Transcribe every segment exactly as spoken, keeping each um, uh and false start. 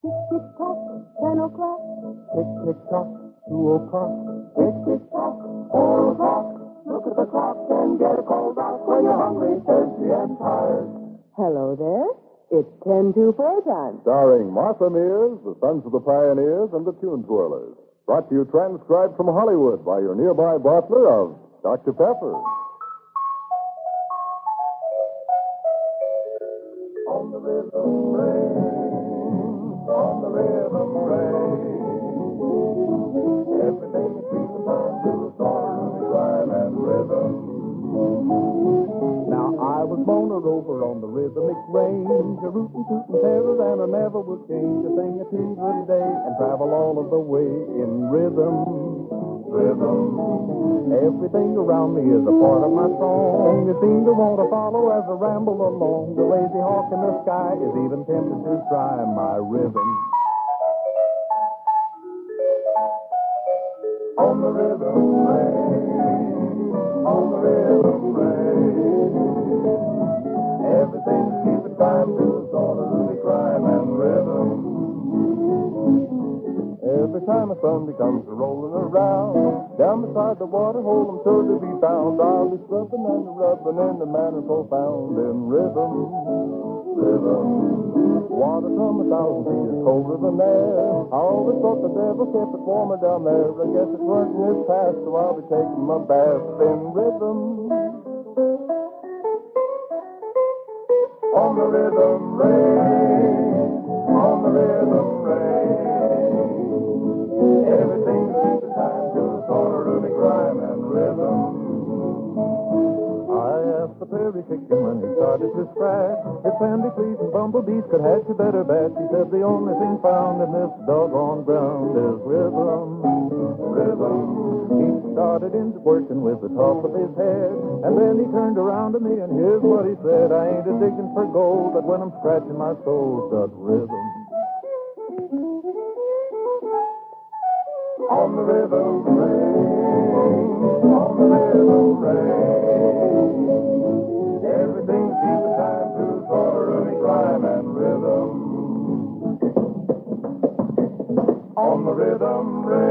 Tick-tick-tock, ten o'clock. Tick-tick-tock, two o'clock. Tick-tick-tock, four o'clock. Look at the clock and get a cold rock when you're hungry, thirsty, and tired. Hello there. It's ten to four time. Starring Martha Mears, the Sons of the Pioneers, and the Tune Twirlers. Brought to you transcribed from Hollywood by your nearby bottler of Doctor Pepper. On the rhythm rain, on the rhythm rain. Everything is feeling time to a song, rhyme, and rhythm. Now I was born a rover on the rhythmic range, a rootin' tootin' terror, and I never will change. I sing a tune good day and travel all of the way in rhythm. Rhythm. Everything around me is a part of my song. You seem to want to follow as I ramble along. The lazy hawk in the sky is even tempted to try my rhythm. On the rhythm rain, on the rhythm rain. Everything's keeping time to a sort of rhythmic rhyme and rhythm. Every time the sun becomes a rolling around, down beside the water hole I'm sure to be found. I'll be scrubbing and rubbing in a manner profound in rhythm. Rhythm. Water from a thousand feet is colder than air. I always thought the devil kept it warmer down there. I guess it's working its past, so I'll be taking my bath in rhythm. On the rhythm rain, on the rhythm rain. Everything's keeping time to a sort of rhythmic rhyme and rhythm. I asked the prairie chicken when he started to scratch if sandy fleas and bumblebees could hatch a better batch. He said the only thing found in this doggone ground is rhythm. Rhythm. He started into working with the top of his head, and then he turned around to me and here's what he said: I ain't a digging for gold, but when I'm scratching my soul's got rhythm. On the rhythm rain, on the rhythm rain. Everything's keeping time to sort of rhythmic rhyme and rhythm. On the rhythm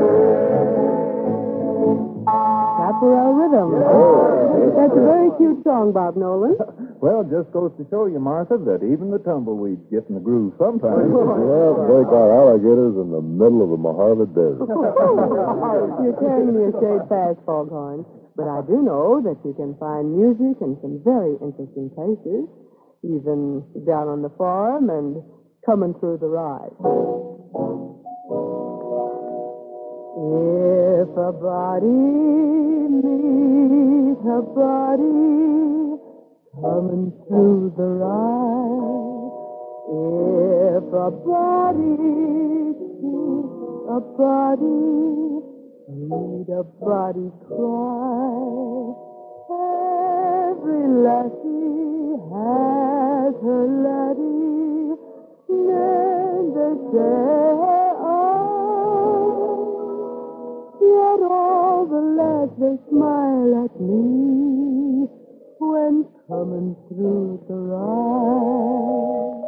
rain. Chaparral Rhythm. Oh. That's a very cute song, Bob Nolan. Well, just goes to show you, Martha, that even the tumbleweeds get in the groove sometimes. Yeah, break our alligators in the middle of the Mojave Desert. You're carrying me a shade fast, Foghorn. But I do know that you can find music in some very interesting places, even down on the farm and coming through the ride. If a body meets a body coming through the ride, if a body sees a body, need a body cry. Every lassie has her laddie, then they say, oh, yet all the lads they smile at me when coming through the ride.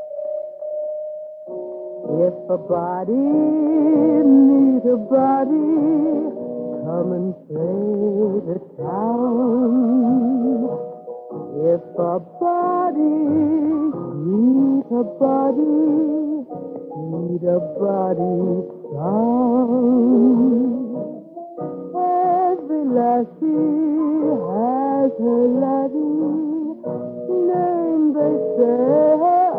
If a body meet a body, come and play the town. If a body meet a body, meet a body sound. Every lassie has her laddie, name they say,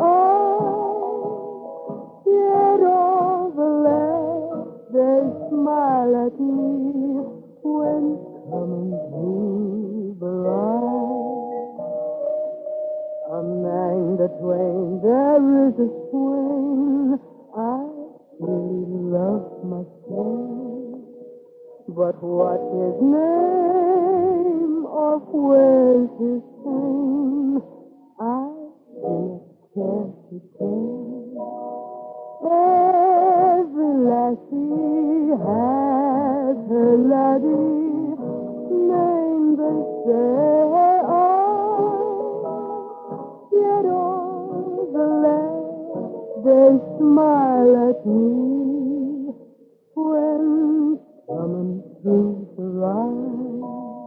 yet all the lads, they smile at me when coming through the ride. Among the twain there is a swain I really love myself, but what his name or where's his fame, I cannot care to tell. Every lassie has her laddie, name they say, oh, yet all the lads, they always smile at me when coming through the ride.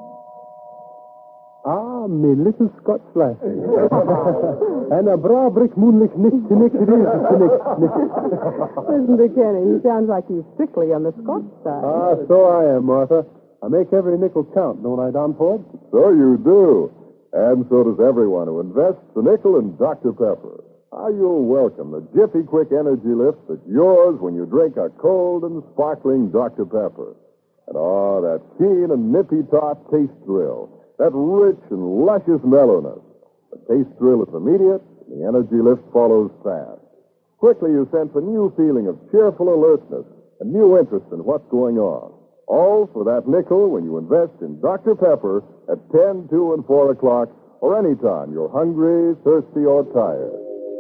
Ah, me little Scotch lass. And a bra brick moonlight nick to nick it is to nick. Listen to Kenny. He sounds like he's strictly on the Scotch side. Ah, so I am, Martha. I make every nickel count, don't I, Don Ford? So you do. And so does everyone who invests a nickel in Doctor Pepper. How you'll welcome the Jiffy Quick Energy Lift that's yours when you drink a cold and sparkling Doctor Pepper. And oh, that keen and nippy tart taste thrill. That rich and luscious mellowness. The taste thrill is immediate, and the energy lift follows fast. Quickly you sense a new feeling of cheerful alertness and new interest in what's going on. All for that nickel when you invest in Doctor Pepper at ten, two, and four o'clock, or any time you're hungry, thirsty, or tired.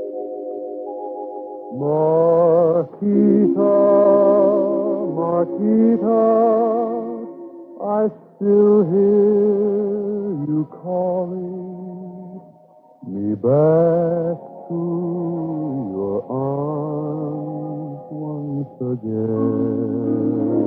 Marquita, Marquita, I still hear you calling me back to your arms once again.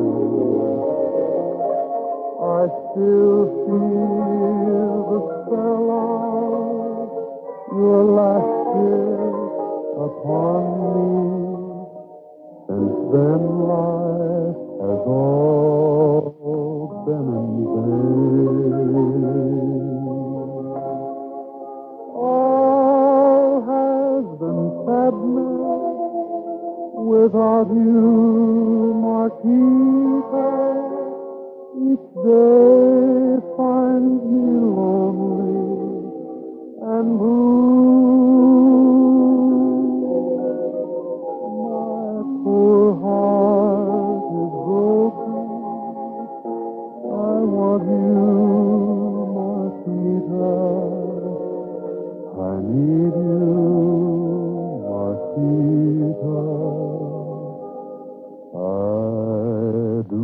I still feel the spell of your last kiss upon me. Since then life has all been in vain. All has been sadness without you, Marquita. Each day finds me lonely and blue. My poor heart is broken. I want you, Marquita. I need you, Marquita. I do.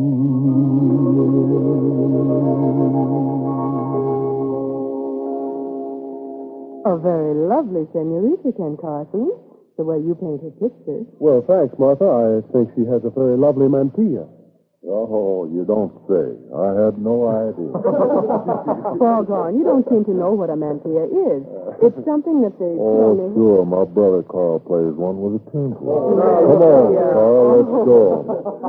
A very lovely senorita, Ken Carson, the way you paint her pictures. Well, thanks, Martha. I think she has a very lovely mantilla. Oh, you don't say. I had no idea. Foghorn, you don't seem to know what a mantilla is. It's something that they... Oh, only... sure. My brother Carl plays one with a tinsel. Come on, Carl. Let's go.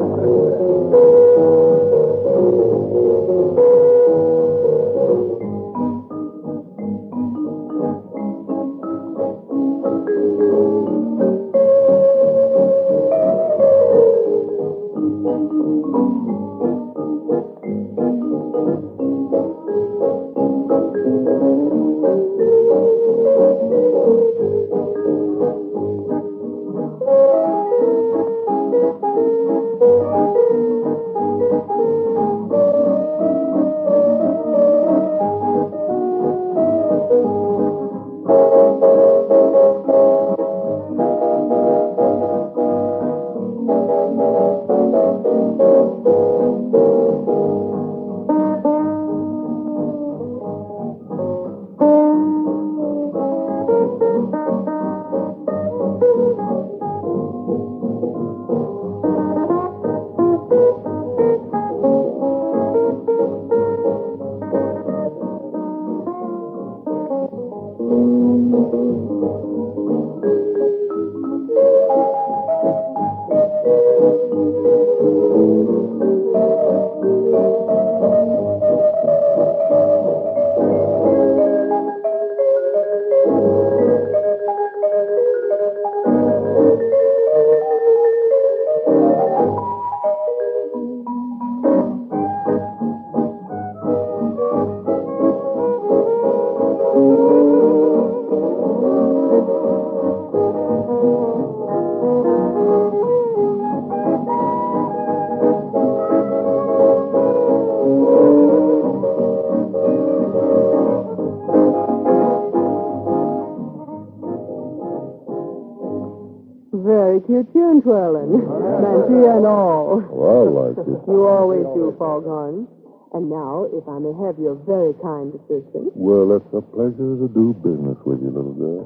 Very cute tune, twirling. Mantilla and all. Well, I like it. You always do, Foghorn. And now, if I may have your very kind assistance. Well, it's a pleasure to do business with you, little girl.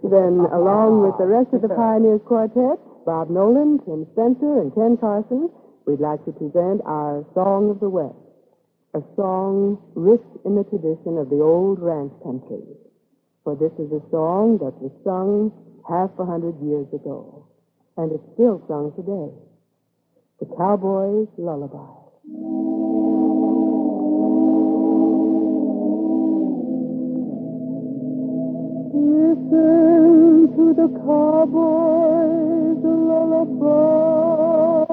Then, along with the rest of the Pioneers Quartet, Bob Nolan, Tim Spencer, and Ken Carson, we'd like to present our Song of the West, a song rich in the tradition of the old ranch country. For this is a song that was sung half a hundred years ago, and it's still sung today. The Cowboy's Lullaby. Listen to the cowboy's lullaby.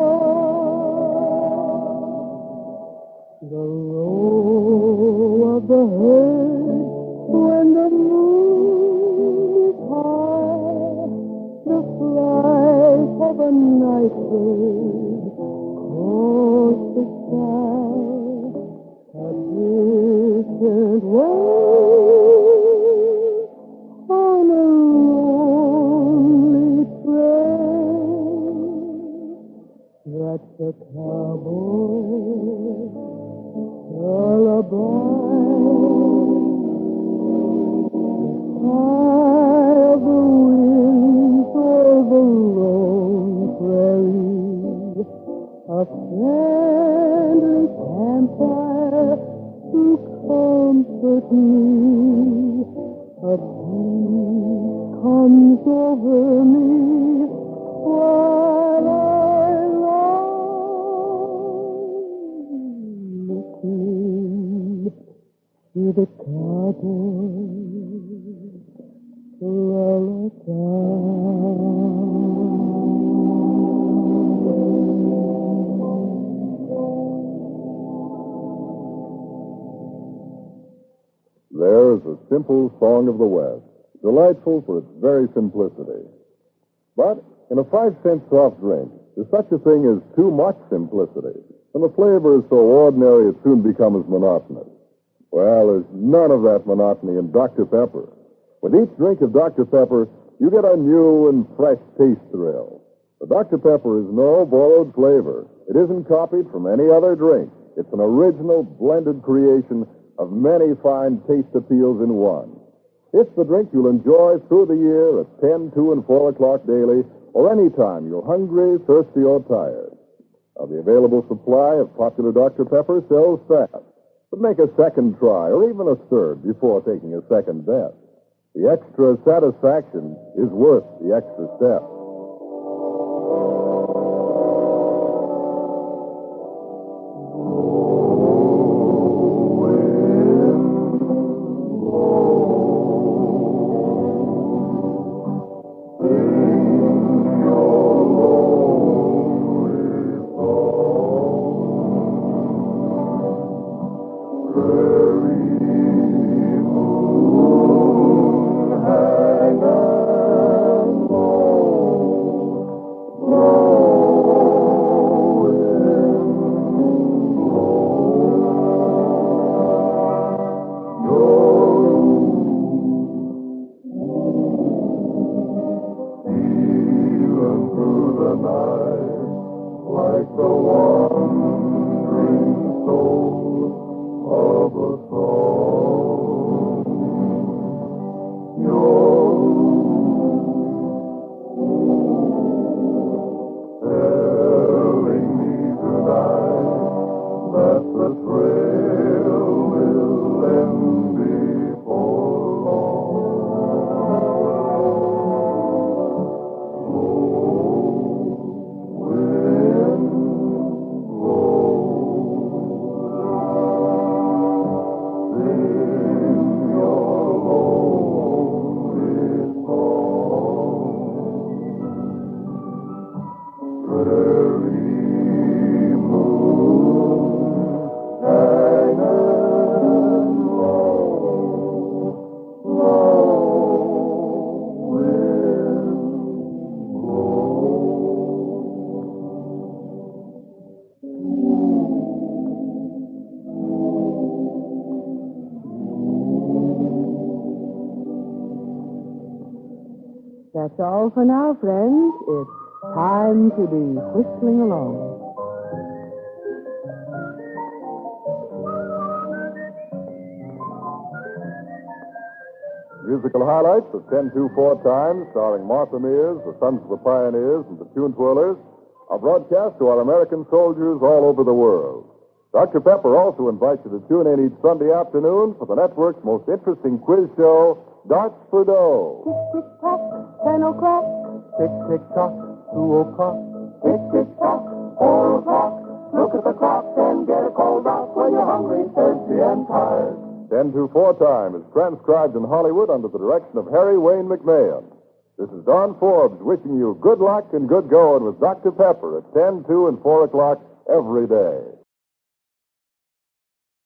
The roll of the herd when the moon is high, the flight of a night bird across the sky, a distant way on a lonely train. That's the cowboy lullaby. The sigh of the winds over lone prairie, a friendly campfire to comfort me, a peace comes over me while I lie listening to the cowboy's lullaby. There's a simple song of the West, delightful for its very simplicity. But in a five-cent soft drink, there's such a thing as too much simplicity. And the flavor is so ordinary it soon becomes monotonous. Well, there's none of that monotony in Doctor Pepper. With each drink of Doctor Pepper, you get a new and fresh taste thrill. The Doctor Pepper is no borrowed flavor. It isn't copied from any other drink. It's an original blended creation of many fine taste appeals in one. It's the drink you'll enjoy through the year at ten, two, and four o'clock daily, or any time you're hungry, thirsty, or tired. Now, the available supply of popular Doctor Pepper sells fast, but make a second try, or even a third, before taking a second bet. The extra satisfaction is worth the extra step. That's all for now, friends. It's time to be whistling along. Musical highlights of ten two four Times, starring Martha Mears, the Sons of the Pioneers, and the Tune Twirlers, are broadcast to our American soldiers all over the world. Doctor Pepper also invites you to tune in each Sunday afternoon for the network's most interesting quiz show, Darts for Dough. Tick, tick, tock, ten o'clock. Tick, tick, tock, two o'clock. Tick, tick, tock, four o'clock. Look at the clock and get a cold out when you're hungry, thirsty, and tired. ten two four Time is transcribed in Hollywood under the direction of Harry Wayne McMahon. This is Don Forbes wishing you good luck and good going with Doctor Pepper at ten, two, and four o'clock every day.